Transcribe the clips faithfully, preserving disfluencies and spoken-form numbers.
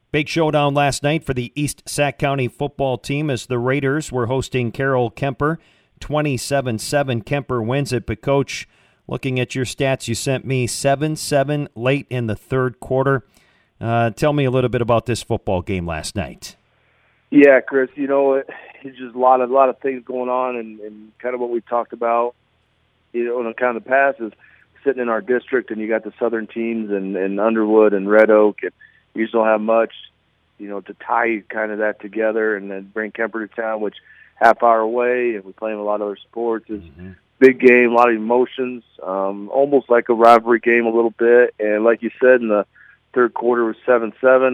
Big showdown last night for the East Sac County football team as the Raiders were hosting Carroll Kemper. twenty-seven seven, Kemper wins it. But, Coach, looking at your stats you sent me, seven seven late in the third quarter. Uh, tell me a little bit about this football game last night. Yeah, Chris, you know, it, it's just a lot of a lot of things going on, and, and kind of what we talked about, you know, in kind of the past is sitting in our district, and you got the southern teams and, and Underwood and Red Oak, and you just don't have much, you know, to tie kind of that together and then bring Kemper to town, which half hour away, and we play in a lot of other sports. It's mm-hmm. big game, a lot of emotions, um, almost like a rivalry game a little bit. And like you said, in the third quarter was seven seven.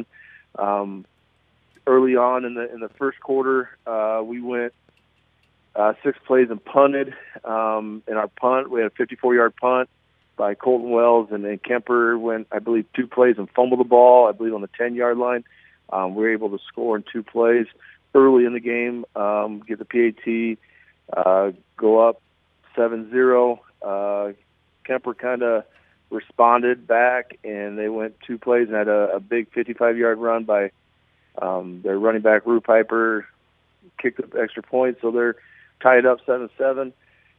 Um, early on in the in the first quarter, uh, we went uh, six plays and punted. Um, in our punt, we had a fifty-four-yard punt by Colton Wells, and then Kemper went, I believe, two plays and fumbled the ball, I believe, on the ten-yard line. Um, we were able to score in two plays early in the game, um, get the P A T, uh, go up seven zero. Uh, Kemper kind of responded back, and they went two plays and had a, a big fifty-five-yard run by um, their running back, Rue Piper, kicked up extra points, so they're tied up seven seven.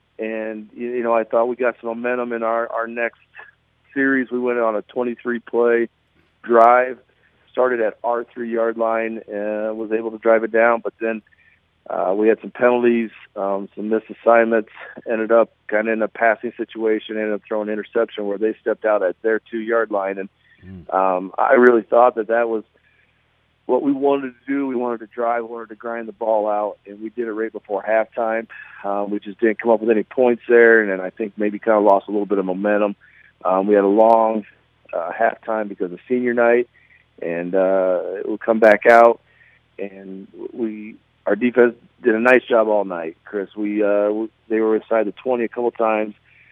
And, you know, I thought we got some momentum in our, our next series. We went on a twenty-three play drive, started at our three-yard line, and was able to drive it down. But then uh, we had some penalties, um, some missed assignments, ended up kind of in a passing situation, ended up throwing an interception where they stepped out at their two-yard line. And um, I really thought that that was what we wanted to do. We wanted to drive, we wanted to grind the ball out, and we did it right before halftime. Um, we just didn't come up with any points there, and then I think maybe kind of lost a little bit of momentum. Um, we had a long uh, halftime because of senior night, and uh, we'll come back out, and we our defense did a nice job all night, Chris. We uh, they were inside the twenty a couple times,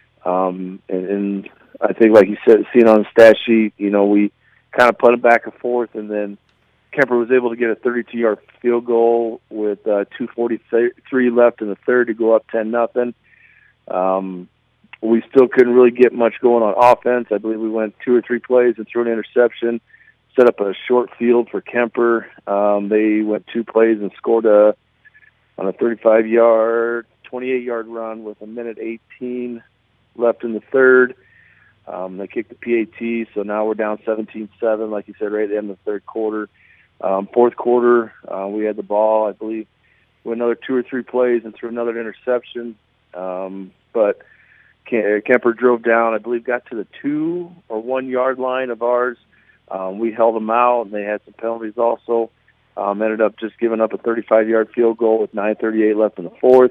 um, and, and I think, like you said, seeing on the stat sheet, you know, we kind of punted back and forth, and then Kemper was able to get a thirty-two-yard field goal with uh, two forty-three left in the third to go up ten nothing. Um, we still couldn't really get much going on offense. I believe we went two or three plays and threw an interception, set up a short field for Kemper. Um, they went two plays and scored a on a thirty-five-yard, twenty-eight-yard run with a minute eighteen left in the third. Um, they kicked the P A T, so now we're down seventeen seven, like you said, right at the end of the third quarter. Um, fourth quarter, uh, we had the ball, I believe, with another two or three plays and threw another interception. Um, but Kemper drove down, I believe, got to the two or one yard line of ours. Um, we held them out, and they had some penalties also. Um, ended up just giving up a thirty-five-yard field goal with nine thirty-eight left in the fourth.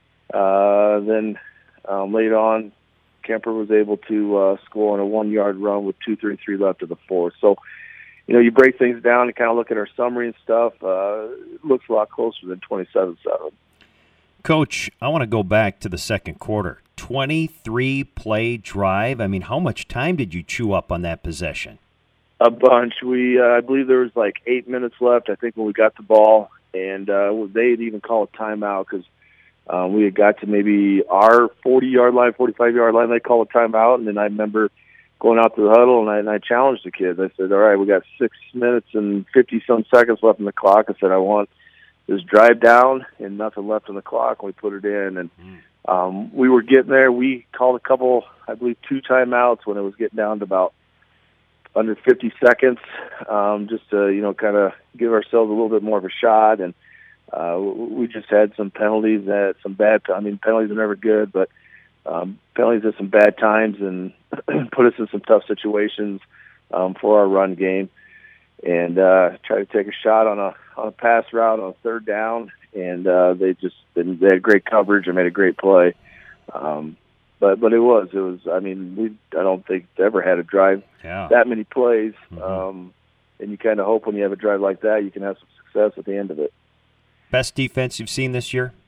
Uh, then um, later on, Kemper was able to uh, score on a one-yard run with two thirty-three left in the fourth. So, you know, you break things down and kind of look at our summary and stuff. Uh, it looks a lot closer than twenty-seven seven. Coach, I want to go back to the second quarter. twenty-three play drive. I mean, how much time did you chew up on that possession? A bunch. We, uh, I believe there was like eight minutes left, I think, when we got the ball. And uh, they had even called a timeout because um, we had got to maybe our forty-yard line, forty-five-yard line. They called a timeout, and then I remember going out to the huddle, and I, and I challenged the kids. I said, all right, we got six minutes and fifty-some seconds left in the clock. I said, I want this drive down and nothing left in the clock. And we put it in, and um, we were getting there. We called a couple, I believe, two timeouts when it was getting down to about under fifty seconds, um, just to, you know, kind of give ourselves a little bit more of a shot. And uh, we just had some penalties, that some bad, I mean, penalties are never good, but Um, penalties at some bad times and put us in some tough situations um, for our run game, and uh, try to take a shot on a on a pass route on a third down, and uh, they just they had great coverage and made a great play. Um, but but it was it was I mean we I don't think ever had a drive yeah. that many plays, mm-hmm. um, and you kind of hope when you have a drive like that you can have some success at the end of it. Best defense you've seen this year?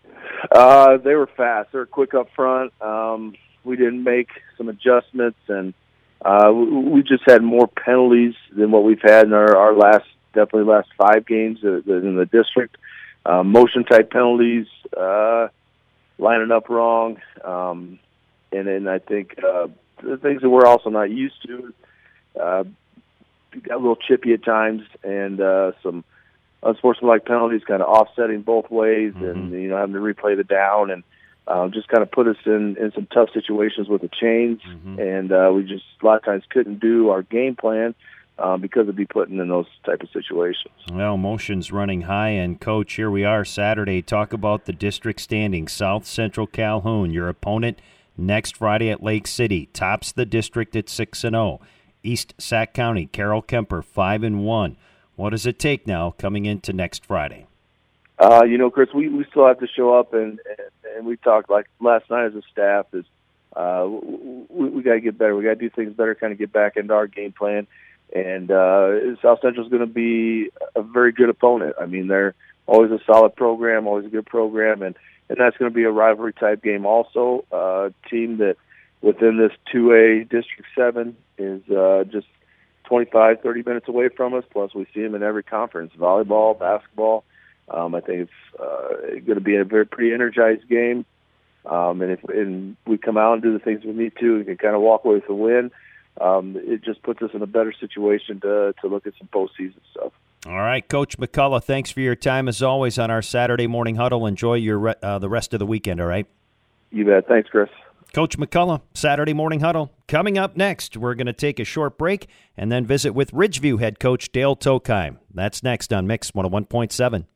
Uh, they were fast. They were quick up front. Um, we didn't make some adjustments, and uh, we, we just had more penalties than what we've had in our, our last, definitely last five games in the district. Uh, motion-type penalties, uh, lining up wrong, um, and then I think uh, the things that we're also not used to, uh, got a little chippy at times, and uh, some unsportsmanlike penalties kind of offsetting both ways, mm-hmm. and you know having to replay the down, and uh, just kind of put us in, in some tough situations with the chains, mm-hmm. and uh, we just a lot of times couldn't do our game plan uh, because of be putting in those type of situations. Well, emotions running high, and Coach, here we are Saturday. Talk about the district standings. South Central Calhoun, your opponent next Friday at Lake City, tops the district at six and zero. East Sac County, Carroll Kemper, five and one. What does it take now coming into next Friday? Uh, you know, Chris, we, we still have to show up, and, and, and we talked like last night as a staff is uh, we, we got to get better. We got to do things better, kind of get back into our game plan. And uh, South Central is going to be a very good opponent. I mean, they're always a solid program, always a good program, and, and that's going to be a rivalry type game also. A uh, team that within this two A District seven is uh, just twenty-five, thirty minutes away from us, plus we see them in every conference, volleyball, basketball. Um, I think it's uh, going to be a very pretty energized game. Um, and if and we come out and do the things we need to, we can kind of walk away with a win. Um, it just puts us in a better situation to to look at some postseason stuff. All right, Coach McCullough, thanks for your time as always on our Saturday morning huddle. Enjoy your re- uh, the rest of the weekend, all right? You bet. Thanks, Chris. Coach McCullough, Saturday Morning Huddle. Coming up next, we're going to take a short break and then visit with Ridgeview head coach Dale Tokheim. That's next on Mix one oh one point seven.